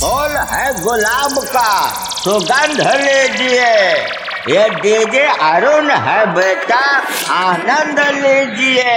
फूल है गुलाब का सुगंध लीजिए। ये डीजे अरुण है बेटा, आनंद लीजिए।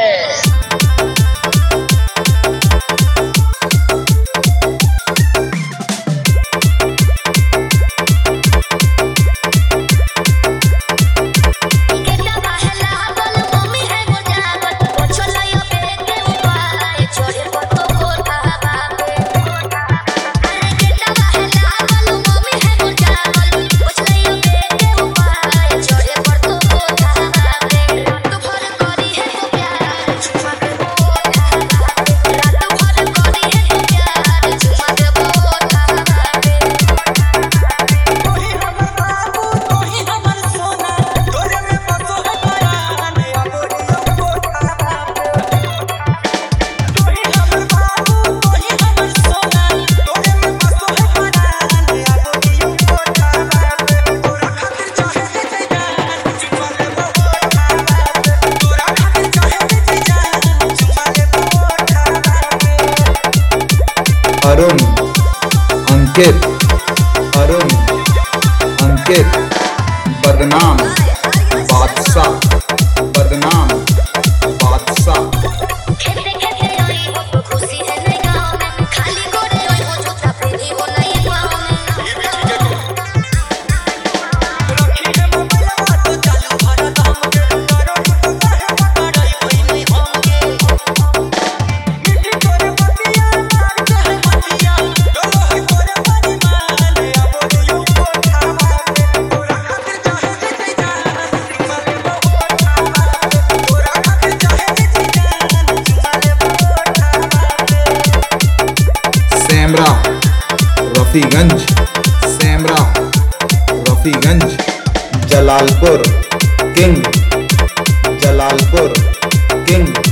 अरुण अंकित, अरुण अंकित बदनाम बादशाह, बदनाम बादशाह। Semra Rafiganj, Semra Rafiganj, Jalalpur king, Jalalpur king.